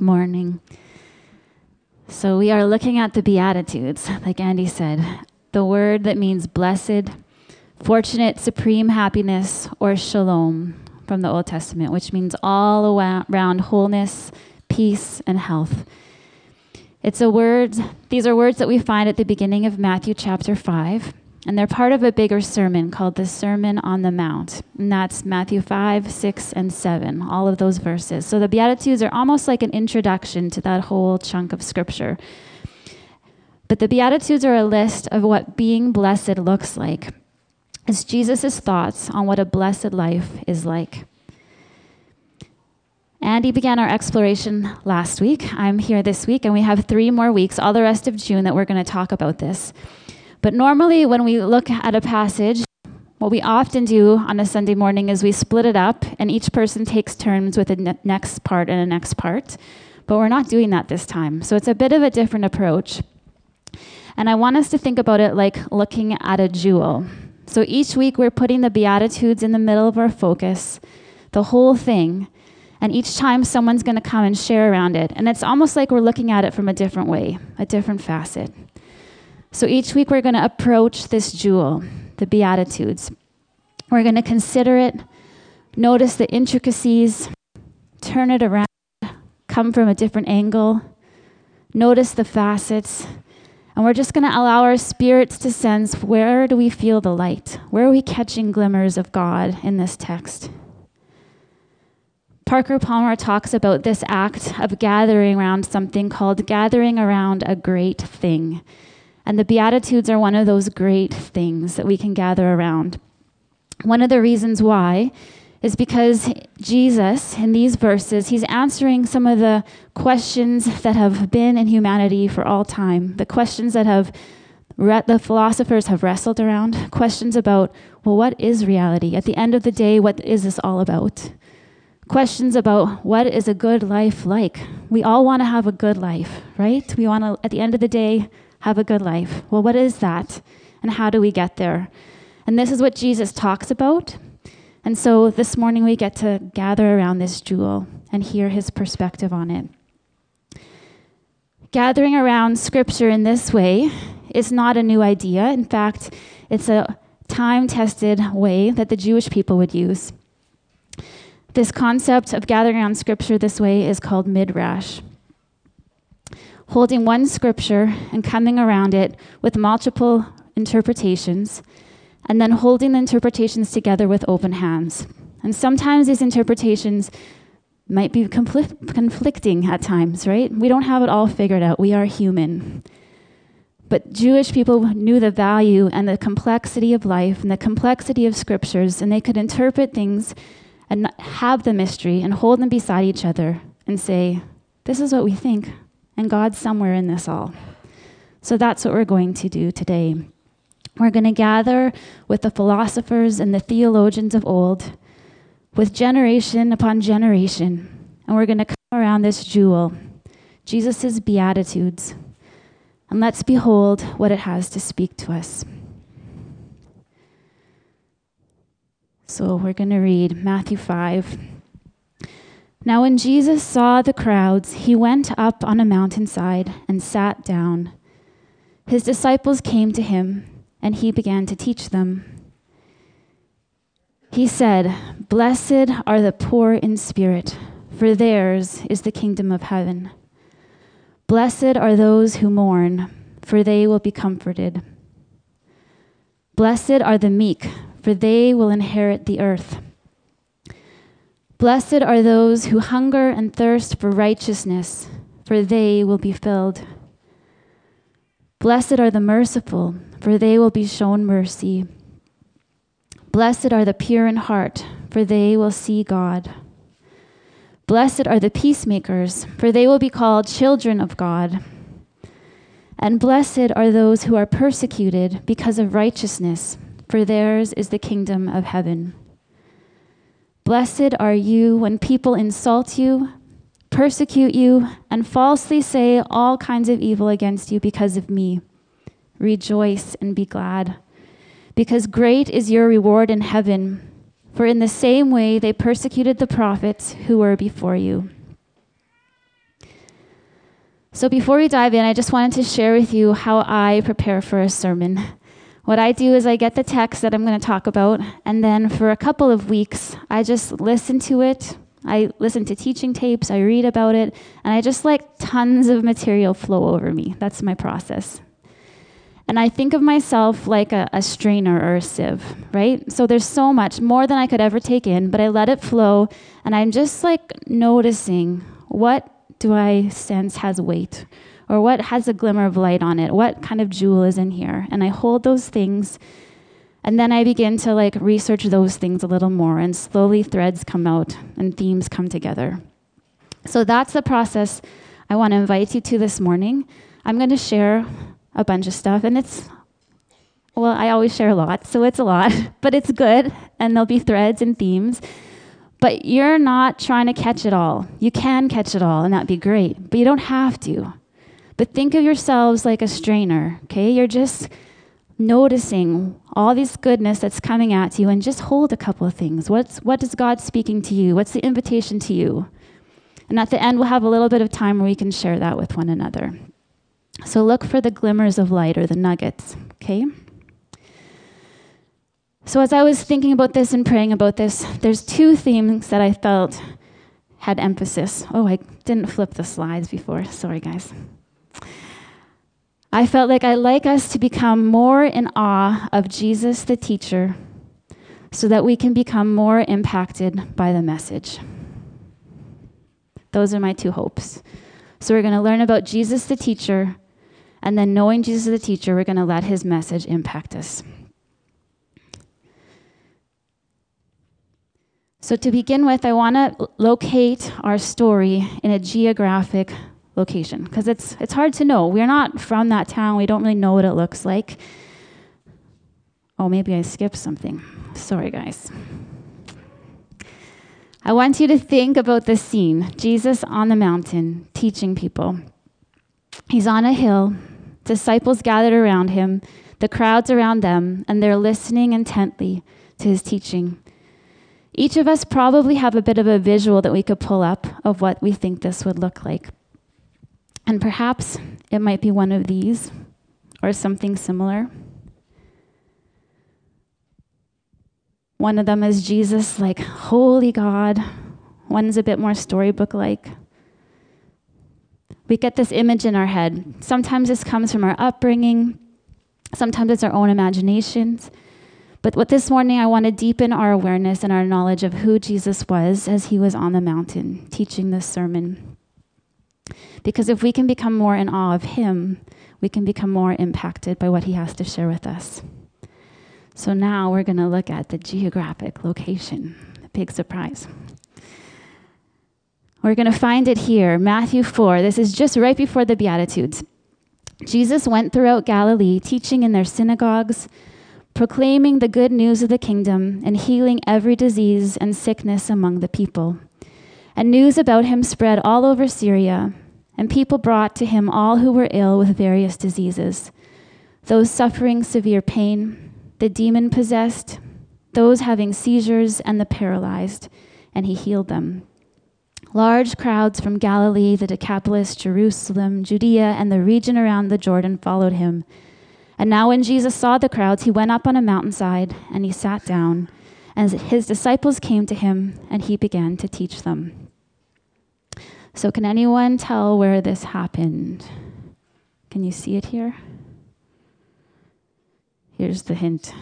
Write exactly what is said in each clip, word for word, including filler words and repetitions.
morning. So we are looking at the Beatitudes, like Andy said, the word that means blessed, fortunate, supreme happiness, or shalom from the Old Testament, which means all around wholeness, peace, and health. It's a word, these are words that we find at the beginning of Matthew chapter five, and they're part of a bigger sermon called the Sermon on the Mount. And that's Matthew five, six, and seven, all of those verses. So the Beatitudes are almost like an introduction to that whole chunk of scripture. But the Beatitudes are a list of what being blessed looks like. It's Jesus' thoughts on what a blessed life is like. Andy began our exploration last week. I'm here this week, and we have three more weeks, all the rest of June, that we're going to talk about this. But normally when we look at a passage, what we often do on a Sunday morning is we split it up, and each person takes turns with the ne- next part and the next part. But we're not doing that this time. So it's a bit of a different approach. And I want us to think about it like looking at a jewel. So each week we're putting the Beatitudes in the middle of our focus, the whole thing. And each time someone's going to come and share around it. And it's almost like we're looking at it from a different way, a different facet. So each week we're going to approach this jewel, the Beatitudes. We're going to consider it, notice the intricacies, turn it around, come from a different angle, notice the facets, and we're just going to allow our spirits to sense, where do we feel the light? Where are we catching glimmers of God in this text? Parker Palmer talks about this act of gathering around something called gathering around a great thing. And the Beatitudes are one of those great things that we can gather around. One of the reasons why is because Jesus, in these verses, he's answering some of the questions that have been in humanity for all time, the questions that have re- the philosophers have wrestled around, questions about, well, what is reality? At the end of the day, what is this all about? Questions about what is a good life like? We all want to have a good life, right? We want to, at the end of the day, have a good life. Well, what is that? And how do we get there? And this is what Jesus talks about. And so this morning we get to gather around this jewel and hear his perspective on it. Gathering around scripture in this way is not a new idea. In fact, it's a time-tested way that the Jewish people would use. This concept of gathering around scripture this way is called midrash. Holding one scripture and coming around it with multiple interpretations, and then holding the interpretations together with open hands. And sometimes these interpretations might be confl- conflicting at times, right? We don't have it all figured out. We are human. But Jewish people knew the value and the complexity of life and the complexity of scriptures, and they could interpret things and have the mystery and hold them beside each other and say, this is what we think. And God's somewhere in this all. So that's what we're going to do today. We're going to gather with the philosophers and the theologians of old, with generation upon generation, and we're going to come around this jewel, Jesus' Beatitudes, and let's behold what it has to speak to us. So we're going to read Matthew five. Now when Jesus saw the crowds, he went up on a mountainside and sat down. His disciples came to him, and he began to teach them. He said, "Blessed are the poor in spirit, for theirs is the kingdom of heaven. Blessed are those who mourn, for they will be comforted. Blessed are the meek, for they will inherit the earth. Blessed are those who hunger and thirst for righteousness, for they will be filled. Blessed are the merciful, for they will be shown mercy. Blessed are the pure in heart, for they will see God. Blessed are the peacemakers, for they will be called children of God. And blessed are those who are persecuted because of righteousness, for theirs is the kingdom of heaven. Blessed are you when people insult you, persecute you, and falsely say all kinds of evil against you because of me. Rejoice and be glad, because great is your reward in heaven, for in the same way they persecuted the prophets who were before you. So before we dive in, I just wanted to share with you how I prepare for a sermon. What I do is I get the text that I'm going to talk about, and then for a couple of weeks, I just listen to it. I listen to teaching tapes, I read about it, and I just let tons of material flow over me. That's my process. And I think of myself like a, a strainer or a sieve, right? So there's so much, more than I could ever take in, but I let it flow, and I'm just like noticing, what do I sense has weight? Or what has a glimmer of light on it? What kind of jewel is in here? And I hold those things, and then I begin to like research those things a little more, and slowly threads come out and themes come together. So that's the process I want to invite you to this morning. I'm going to share a bunch of stuff, and it's, well, I always share a lot, so it's a lot, but it's good, and there'll be threads and themes. But you're not trying to catch it all. You can catch it all, and that'd be great, but you don't have to. But think of yourselves like a strainer, okay? You're just noticing all this goodness that's coming at you, and just hold a couple of things. What's what is God speaking to you? What's the invitation to you? And at the end, we'll have a little bit of time where we can share that with one another. So look for the glimmers of light, or the nuggets, okay? So as I was thinking about this and praying about this, there's two themes that I felt had emphasis. Oh, I didn't flip the slides before. Sorry, guys. I felt like I'd like us to become more in awe of Jesus, the teacher, so that we can become more impacted by the message. Those are my two hopes. So we're going to learn about Jesus, the teacher, and then knowing Jesus, the teacher, we're going to let his message impact us. So to begin with, I want to locate our story in a geographic location, because it's it's hard to know. We're not from that town. We don't really know what it looks like. Oh, maybe I skipped something. Sorry, guys. I want you to think about this scene. Jesus on the mountain, teaching people. He's on a hill. Disciples gathered around him, the crowds around them, and they're listening intently to his teaching. Each of us probably have a bit of a visual that we could pull up of what we think this would look like. And perhaps it might be one of these or something similar. One of them is Jesus like, holy God. One's a bit more storybook-like. We get this image in our head. Sometimes this comes from our upbringing. Sometimes it's our own imaginations. But what this morning, I want to deepen our awareness and our knowledge of who Jesus was as he was on the mountain teaching this sermon. Because if we can become more in awe of him, we can become more impacted by what he has to share with us. So now we're going to look at the geographic location. A big surprise. We're going to find it here, Matthew four. This is just right before the Beatitudes. Jesus went throughout Galilee, teaching in their synagogues, proclaiming the good news of the kingdom, and healing every disease and sickness among the people. And news about him spread all over Syria, and people brought to him all who were ill with various diseases, those suffering severe pain, the demon-possessed, those having seizures, and the paralyzed, and he healed them. Large crowds from Galilee, the Decapolis, Jerusalem, Judea, and the region around the Jordan followed him. And now when Jesus saw the crowds, he went up on a mountainside, and he sat down. And his disciples came to him, and he began to teach them. So can anyone tell where this happened? Can you see it here? Here's the hint.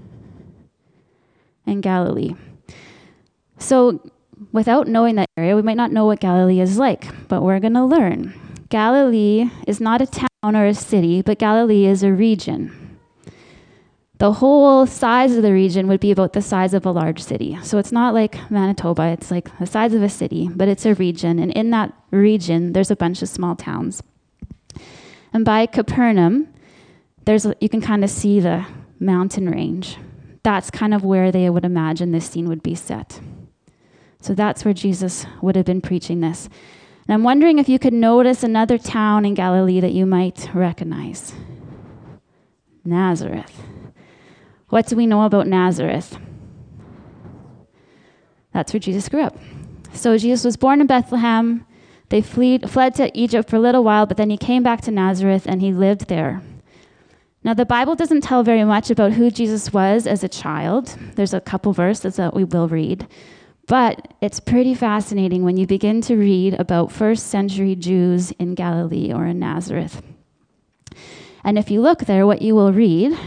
In Galilee. So without knowing that area, we might not know what Galilee is like, but we're going to learn. Galilee is not a town or a city, but Galilee is a region. The whole size of the region would be about the size of a large city. So it's not like Manitoba, it's like the size of a city, but it's a region. And in that region, there's a bunch of small towns. And by Capernaum, there's you can kind of see the mountain range. That's kind of where they would imagine this scene would be set. So that's where Jesus would have been preaching this. And I'm wondering if you could notice another town in Galilee that you might recognize. Nazareth. What do we know about Nazareth? That's where Jesus grew up. So Jesus was born in Bethlehem. They fled, fled to Egypt for a little while, but then he came back to Nazareth and he lived there. Now, the Bible doesn't tell very much about who Jesus was as a child. There's a couple verses that we will read. But it's pretty fascinating when you begin to read about first century Jews in Galilee or in Nazareth. And if you look there, what you will read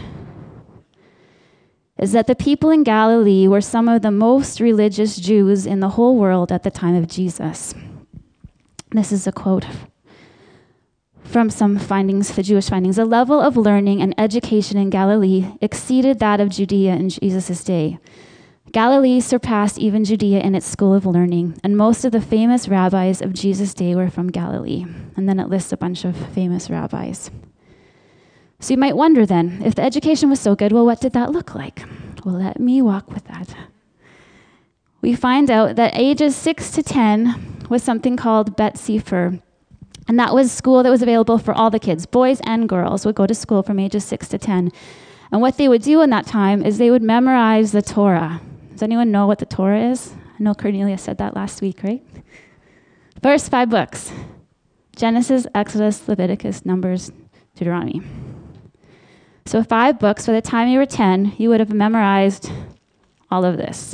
is that the people in Galilee were some of the most religious Jews in the whole world at the time of Jesus. This is a quote from some findings, the Jewish findings. The level of learning and education in Galilee exceeded that of Judea in Jesus' day. Galilee surpassed even Judea in its school of learning, and most of the famous rabbis of Jesus' day were from Galilee. And then it lists a bunch of famous rabbis. So you might wonder then, if the education was so good, well, what did that look like? Well, let me walk with that. We find out that ages six to ten was something called Bet Sefer, and that was school that was available for all the kids. Boys and girls would go to school from ages six to ten. And what they would do in that time is they would memorize the Torah. Does anyone know what the Torah is? I know Cornelia said that last week, right? First five books: Genesis, Exodus, Leviticus, Numbers, Deuteronomy. So five books. By the time you were ten, you would have memorized all of this.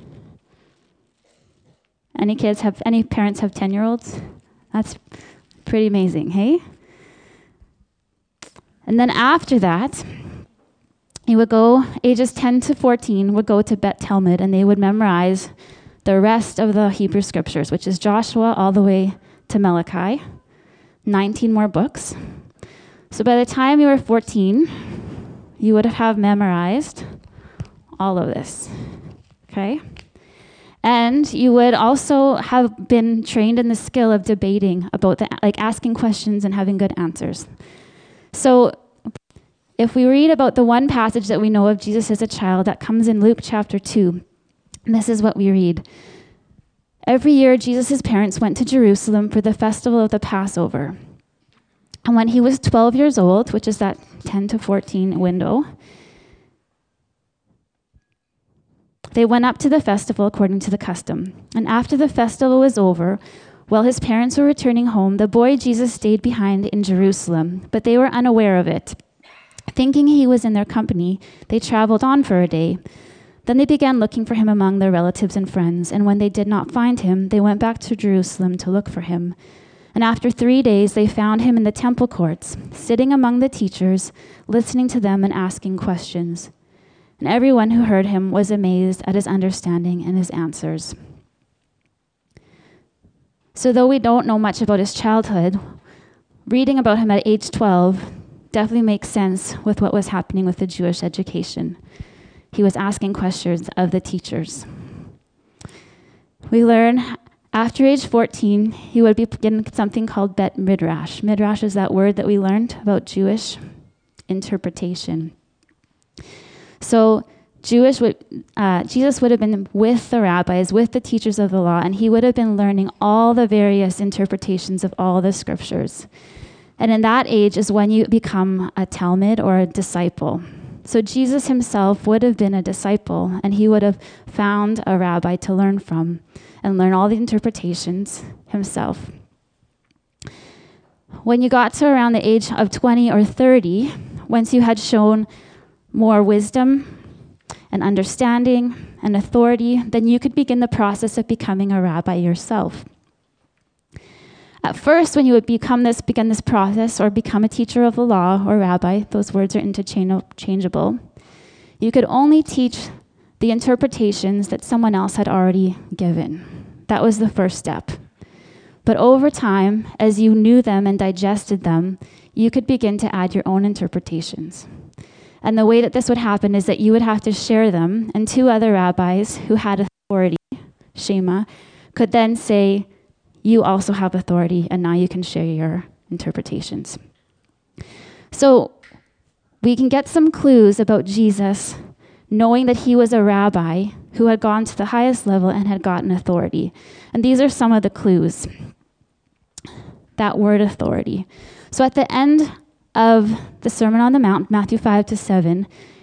Any kids have, any parents have ten-year-olds? That's pretty amazing, hey? And then after that, you would go, ages ten to fourteen, would go to Bet Talmud, and they would memorize the rest of the Hebrew scriptures, which is Joshua all the way to Malachi, nineteen more books. So by the time you were fourteen, you would have memorized all of this, okay? And you would also have been trained in the skill of debating about the, like asking questions and having good answers. So if we read about the one passage that we know of Jesus as a child, that comes in Luke chapter two, this is what we read. Every year, Jesus' parents went to Jerusalem for the festival of the Passover. And when he was twelve years old, which is that ten to fourteen window, they went up to the festival according to the custom. And after the festival was over, while his parents were returning home, the boy Jesus stayed behind in Jerusalem, but they were unaware of it. Thinking he was in their company, they traveled on for a day. Then they began looking for him among their relatives and friends, and when they did not find him, they went back to Jerusalem to look for him. And after three days, they found him in the temple courts, sitting among the teachers, listening to them and asking questions. And everyone who heard him was amazed at his understanding and his answers. So though we don't know much about his childhood, reading about him at age twelve definitely makes sense with what was happening with the Jewish education. He was asking questions of the teachers. We learn after age fourteen, he would begin something called Bet Midrash. Midrash is that word that we learned about Jewish interpretation. So Jewish would, uh, Jesus would have been with the rabbis, with the teachers of the law, and he would have been learning all the various interpretations of all the scriptures. And in that age is when you become a Talmud or a disciple. So Jesus himself would have been a disciple, and he would have found a rabbi to learn from and learn all the interpretations himself. When you got to around the age of twenty or thirty, once you had shown more wisdom and understanding and authority, then you could begin the process of becoming a rabbi yourself. At first, when you would become this, begin this process or become a teacher of the law or rabbi, those words are interchangeable, you could only teach the interpretations that someone else had already given. That was the first step. But over time, as you knew them and digested them, you could begin to add your own interpretations. And the way that this would happen is that you would have to share them, and two other rabbis who had authority, Shema, could then say, you also have authority, and now you can share your interpretations. So we can get some clues about Jesus, knowing that he was a rabbi who had gone to the highest level and had gotten authority. And these are some of the clues. That word authority. So at the end of the Sermon on the Mount, Matthew five to seven,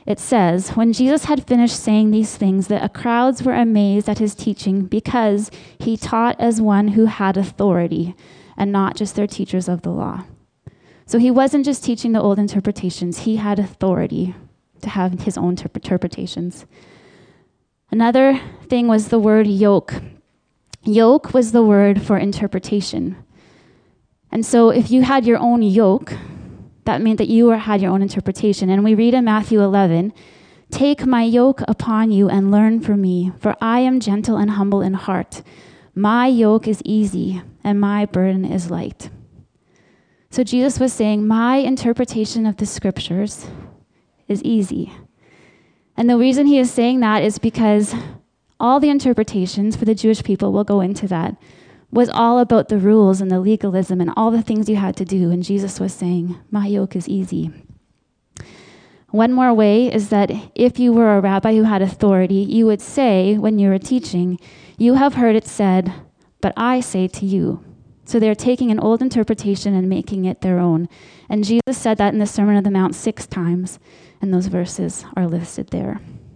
It says, when Jesus had finished saying these things, the crowds were amazed at his teaching because he taught as one who had authority and not just their teachers of the law. So he wasn't just teaching the old interpretations. He had authority to have his own interp- interpretations. Another thing was the word yoke. Yoke was the word for interpretation. And so if you had your own yoke, that meant that you had your own interpretation. And we read in Matthew eleven, "Take my yoke upon you and learn from me, for I am gentle and humble in heart. My yoke is easy and my burden is light." So Jesus was saying, my interpretation of the scriptures is easy. And the reason he is saying that is because all the interpretations for the Jewish people, we'll go into that, was all about the rules and the legalism and all the things you had to do. And Jesus was saying, my yoke is easy. One more way is that if you were a rabbi who had authority, you would say when you were teaching, "You have heard it said, but I say to you." So they're taking an old interpretation and making it their own. And Jesus said that in the Sermon on the Mount six times, and those verses are listed there.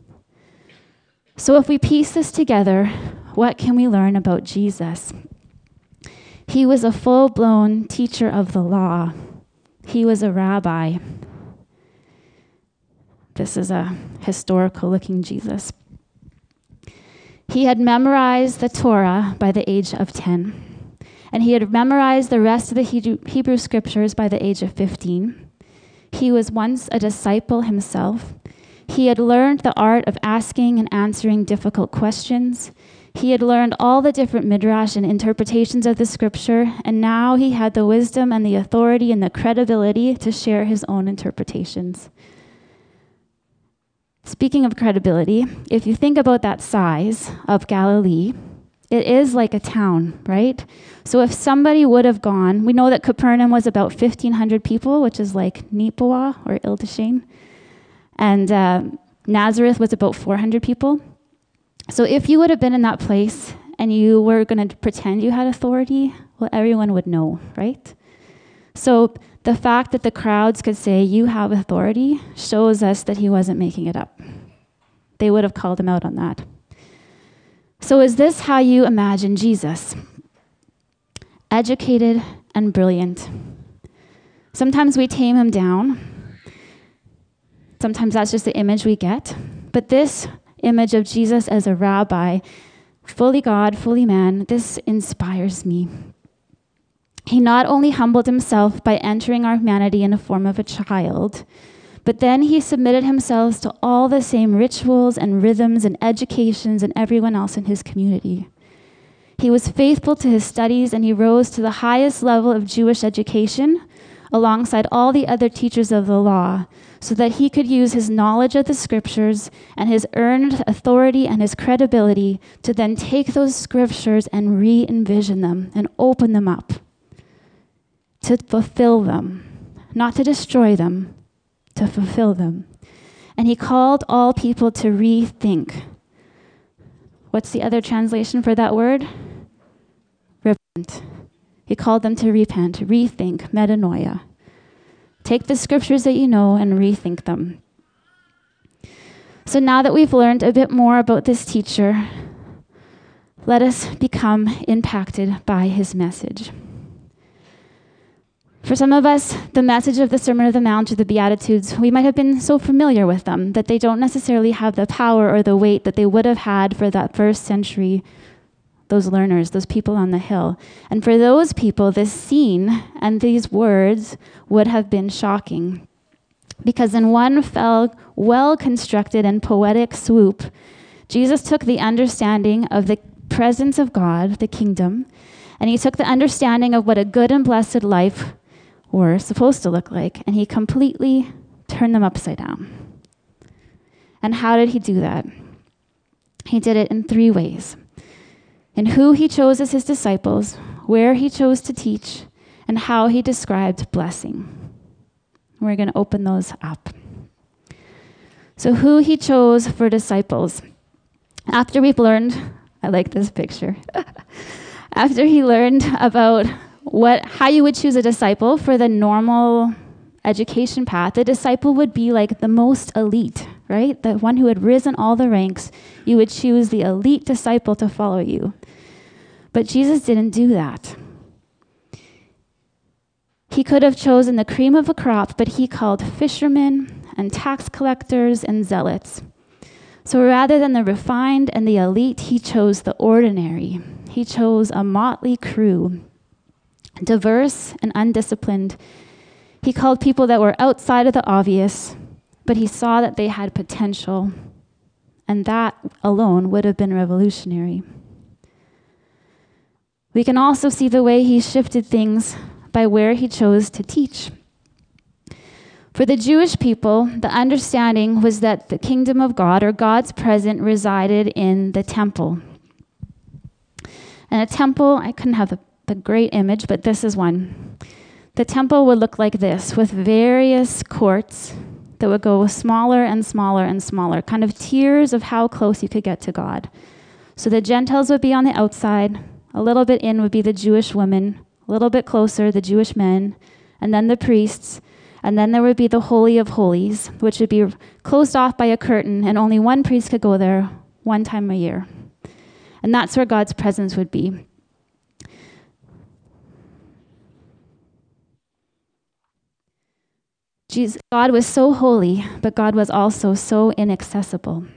So if we piece this together, what can we learn about Jesus? He was a full-blown teacher of the law. He was a rabbi. This is a historical-looking Jesus. He had memorized the Torah by the age of ten, and he had memorized the rest of the Hebrew, Hebrew scriptures by the age of fifteen. He was once a disciple himself. He had learned the art of asking and answering difficult questions. He had learned all the different midrash and interpretations of the scripture, and now he had the wisdom and the authority and the credibility to share his own interpretations. Speaking of credibility, if you think about that size of Galilee, it is like a town, right? So if somebody would have gone, we know that Capernaum was about fifteen hundred people, which is like Nipawa or Iltashane, and uh, Nazareth was about four hundred people. So if you would have been in that place and you were going to pretend you had authority, well, everyone would know, right? So the fact that the crowds could say, "You have authority," shows us that he wasn't making it up. They would have called him out on that. So is this how you imagine Jesus? Educated and brilliant. Sometimes we tame him down. Sometimes that's just the image we get. But this image of Jesus as a rabbi, fully God, fully man, this inspires me. He not only humbled himself by entering our humanity in the form of a child, but then he submitted himself to all the same rituals and rhythms and educations and everyone else in his community. He was faithful to his studies, and he rose to the highest level of Jewish education alongside all the other teachers of the law, so that he could use his knowledge of the scriptures and his earned authority and his credibility to then take those scriptures and re-envision them and open them up, to fulfill them, not to destroy them, to fulfill them. And he called all people to rethink. What's the other translation for that word? Repent. He called them to repent, rethink, metanoia. Take the scriptures that you know and rethink them. So now that we've learned a bit more about this teacher, let us become impacted by his message. For some of us, the message of the Sermon on the Mount or the Beatitudes, we might have been so familiar with them that they don't necessarily have the power or the weight that they would have had for that first century, those learners, those people on the hill. And for those people, this scene and these words would have been shocking, because in one fell, well-constructed and poetic swoop, Jesus took the understanding of the presence of God, the kingdom, and he took the understanding of what a good and blessed life were supposed to look like, and he completely turned them upside down. And how did he do that? He did it in three ways: in who he chose as his disciples, where he chose to teach, and how he described blessing. We're going to open those up. So who he chose for disciples. After we've learned, I like this picture. After he learned about what how you would choose a disciple for the normal education path, a disciple would be like the most elite, right? The one who had risen all the ranks, you would choose the elite disciple to follow you. But Jesus didn't do that. He could have chosen the cream of a crop, but he called fishermen and tax collectors and zealots. So rather than the refined and the elite, he chose the ordinary. He chose a motley crew, diverse and undisciplined. He called people that were outside of the obvious, but he saw that they had potential, and that alone would have been revolutionary. We can also see the way he shifted things by where he chose to teach. For the Jewish people, the understanding was that the kingdom of God, or God's presence, resided in the temple. And a temple, I couldn't have the, the great image, but this is one. The temple would look like this, with various courts that would go smaller and smaller and smaller, kind of tiers of how close you could get to God. So the Gentiles would be on the outside, a little bit in would be the Jewish women, a little bit closer, the Jewish men, and then the priests, and then there would be the Holy of Holies, which would be closed off by a curtain, and only one priest could go there one time a year. And that's where God's presence would be. Jesus, God was so holy, but God was also so inaccessible.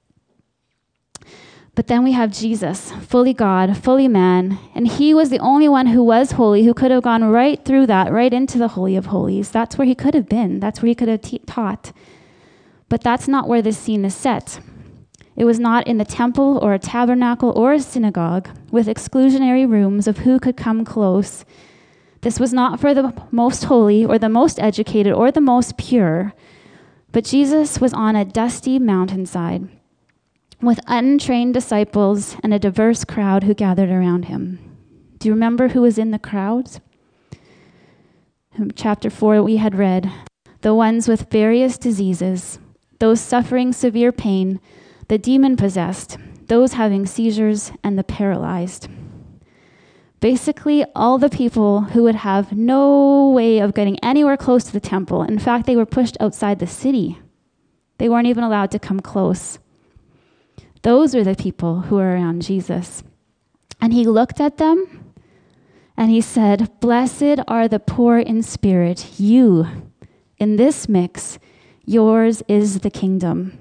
But then we have Jesus, fully God, fully man, and he was the only one who was holy, who could have gone right through that, right into the Holy of Holies. That's where he could have been. That's where he could have te- taught. But that's not where this scene is set. It was not in the temple or a tabernacle or a synagogue with exclusionary rooms of who could come close. This was not for the most holy or the most educated or the most pure, but Jesus was on a dusty mountainside with untrained disciples and a diverse crowd who gathered around him. Do you remember who was in the crowds? In chapter four, we had read, the ones with various diseases, those suffering severe pain, the demon-possessed, those having seizures, and the paralyzed. Basically, all the people who would have no way of getting anywhere close to the temple. In fact, they were pushed outside the city. They weren't even allowed to come close. Those are the people who are around Jesus. And he looked at them and he said, "Blessed are the poor in spirit. You, in this mix, yours is the kingdom."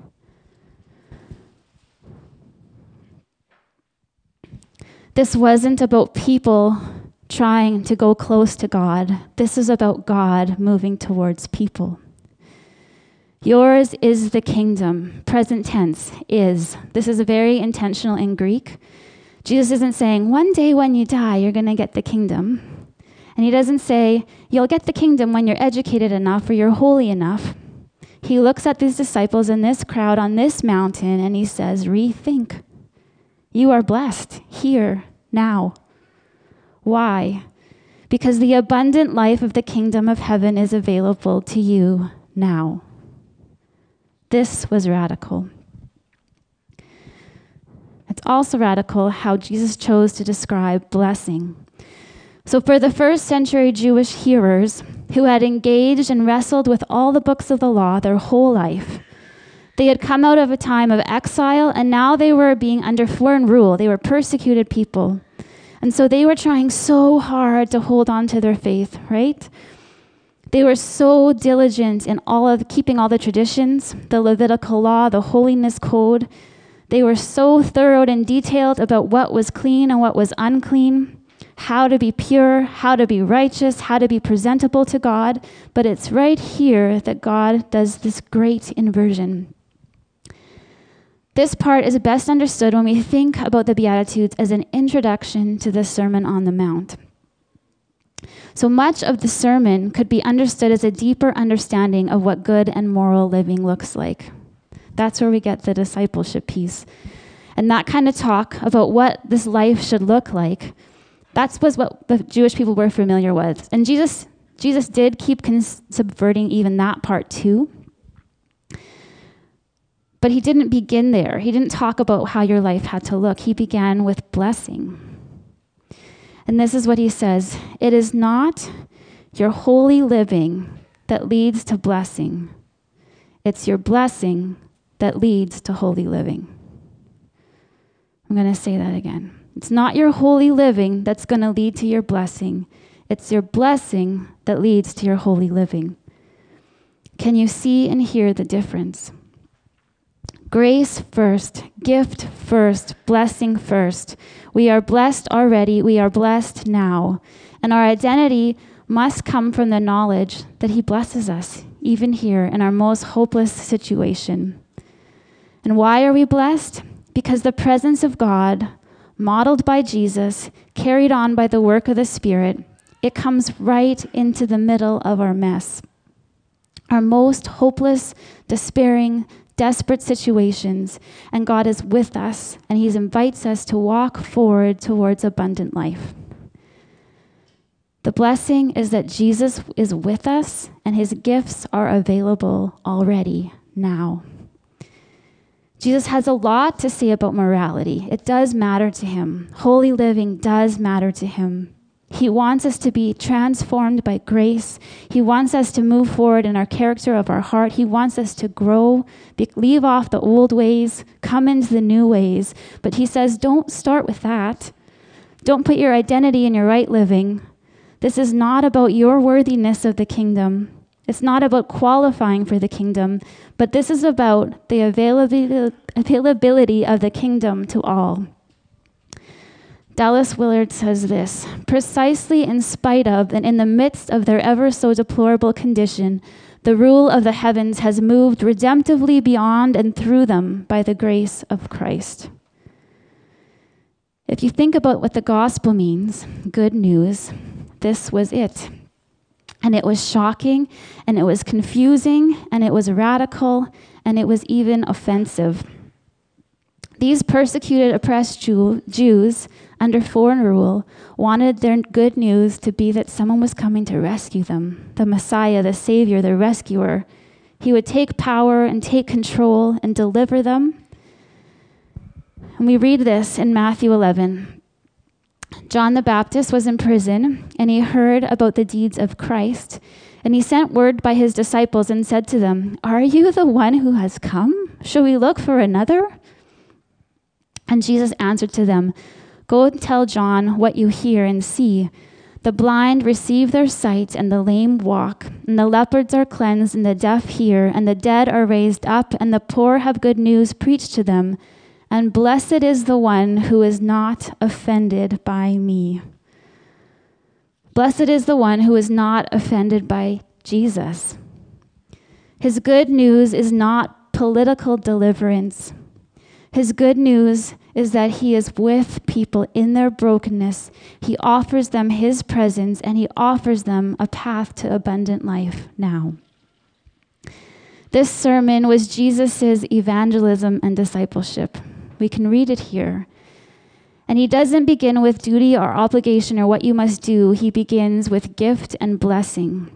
This wasn't about people trying to go close to God. This is about God moving towards people. Yours is the kingdom. Present tense, is. This is very intentional in Greek. Jesus isn't saying, one day when you die, you're going to get the kingdom. And he doesn't say, you'll get the kingdom when you're educated enough or you're holy enough. He looks at these disciples in this crowd on this mountain and he says, rethink. You are blessed here, now. Why? Because the abundant life of the kingdom of heaven is available to you now. This was radical. It's also radical how Jesus chose to describe blessing. So for the first century Jewish hearers who had engaged and wrestled with all the books of the law their whole life, they had come out of a time of exile, and now they were being under foreign rule. They were persecuted people. And so they were trying so hard to hold on to their faith, right? They were so diligent in all of keeping all the traditions, the Levitical law, the holiness code. They were so thorough and detailed about what was clean and what was unclean, how to be pure, how to be righteous, how to be presentable to God. But it's right here that God does this great inversion. This part is best understood when we think about the Beatitudes as an introduction to the Sermon on the Mount. So much of the sermon could be understood as a deeper understanding of what good and moral living looks like. That's where we get the discipleship piece. And that kind of talk about what this life should look like, that's was what the Jewish people were familiar with. And Jesus, Jesus did keep cons- subverting even that part too. But he didn't begin there. He didn't talk about how your life had to look. He began with blessing. And this is what he says. It is not your holy living that leads to blessing. It's your blessing that leads to holy living. I'm going to say that again. It's not your holy living that's going to lead to your blessing. It's your blessing that leads to your holy living. Can you see and hear the difference? Grace first, gift first, blessing first. We are blessed already. We are blessed now. And our identity must come from the knowledge that he blesses us, even here in our most hopeless situation. And why are we blessed? Because the presence of God, modeled by Jesus, carried on by the work of the Spirit, it comes right into the middle of our mess. Our most hopeless, despairing, desperate situations, and God is with us, and he invites us to walk forward towards abundant life. The blessing is that Jesus is with us, and his gifts are available already now. Jesus has a lot to say about morality. It does matter to him. Holy living does matter to him. He wants us to be transformed by grace. He wants us to move forward in our character of our heart. He wants us to grow, be, leave off the old ways, come into the new ways. But he says, don't start with that. Don't put your identity in your right living. This is not about your worthiness of the kingdom. It's not about qualifying for the kingdom, but this is about the availability of the kingdom to all. Dallas Willard says this: precisely in spite of and in the midst of their ever so deplorable condition, the rule of the heavens has moved redemptively beyond and through them by the grace of Christ. If you think about what the gospel means, good news, this was it. And it was shocking, and it was confusing, and it was radical, and it was even offensive. These persecuted, oppressed Jew, Jews under foreign rule wanted their good news to be that someone was coming to rescue them, the Messiah, the Savior, the rescuer. He would take power and take control and deliver them. And we read this in Matthew eleven. John the Baptist was in prison, and he heard about the deeds of Christ, and he sent word by his disciples and said to them, "Are you the one who has come? Shall we look for another?" And Jesus answered to them, "Go and tell John what you hear and see. The blind receive their sight, and the lame walk, and the leopards are cleansed, and the deaf hear, and the dead are raised up, and the poor have good news preached to them. And blessed is the one who is not offended by me." Blessed is the one who is not offended by Jesus. His good news is not political deliverance. His good news is that he is with people in their brokenness. He offers them his presence, and he offers them a path to abundant life now. This sermon was Jesus' evangelism and discipleship. We can read it here. And he doesn't begin with duty or obligation or what you must do. He begins with gift and blessing.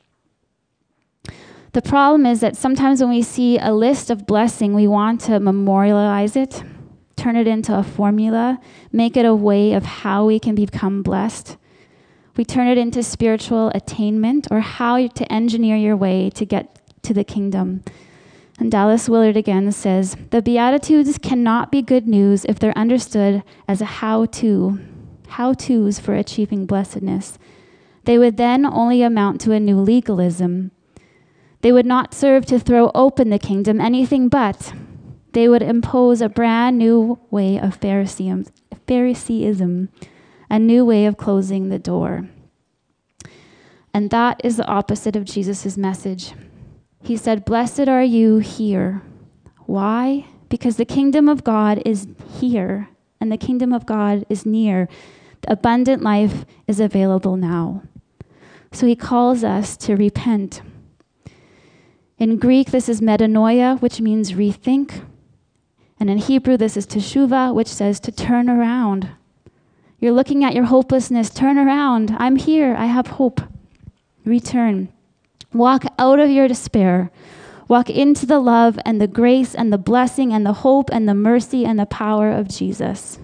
The problem is that sometimes when we see a list of blessing, we want to memorialize it, turn it into a formula, make it a way of how we can become blessed. We turn it into spiritual attainment or how to engineer your way to get to the kingdom. And Dallas Willard again says, the Beatitudes cannot be good news if they're understood as a how-to, how-tos for achieving blessedness. They would then only amount to a new legalism. They would not serve to throw open the kingdom, anything but. They would impose a brand new way of Phariseeism, Phariseeism, a new way of closing the door. And that is the opposite of Jesus' message. He said, "Blessed are you here." Why? Because the kingdom of God is here, and the kingdom of God is near. The abundant life is available now. So he calls us to repent. In Greek, this is metanoia, which means rethink. And in Hebrew, this is teshuvah, which says to turn around. You're looking at your hopelessness. Turn around. I'm here. I have hope. Return. Walk out of your despair. Walk into the love and the grace and the blessing and the hope and the mercy and the power of Jesus.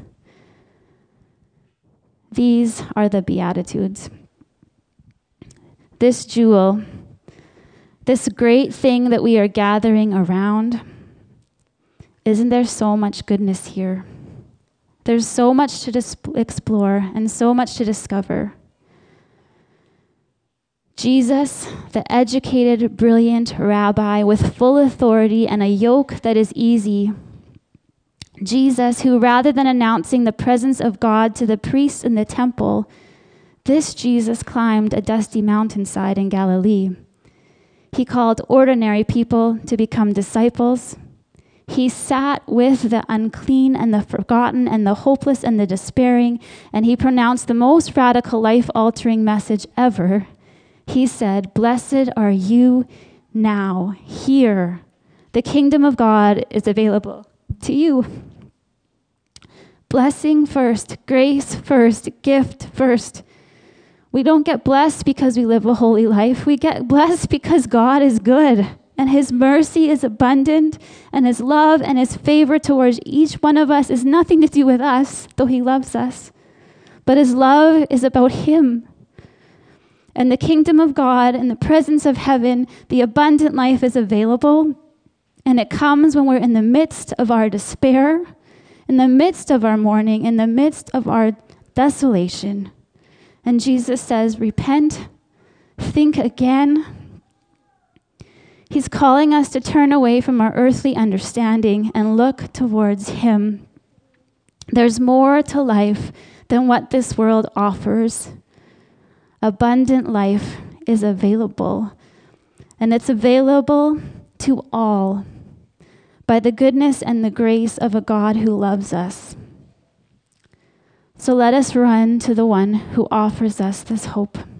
These are the Beatitudes. This jewel, this great thing that we are gathering around, isn't there so much goodness here? There's so much to dis- explore and so much to discover. Jesus, the educated, brilliant rabbi with full authority and a yoke that is easy. Jesus, who rather than announcing the presence of God to the priests in the temple, this Jesus climbed a dusty mountainside in Galilee. He called ordinary people to become disciples. He sat with the unclean and the forgotten and the hopeless and the despairing, and he pronounced the most radical, life-altering message ever. He said, "Blessed are you now, here. The kingdom of God is available to you." Blessing first, grace first, gift first. We don't get blessed because we live a holy life. We get blessed because God is good, and his mercy is abundant, and his love and his favor towards each one of us is nothing to do with us, though he loves us. But his love is about him. And the kingdom of God and the presence of heaven, the abundant life is available. And it comes when we're in the midst of our despair, in the midst of our mourning, in the midst of our desolation. And Jesus says, repent, think again. He's calling us to turn away from our earthly understanding and look towards him. There's more to life than what this world offers. Abundant life is available, and it's available to all by the goodness and the grace of a God who loves us. So let us run to the one who offers us this hope.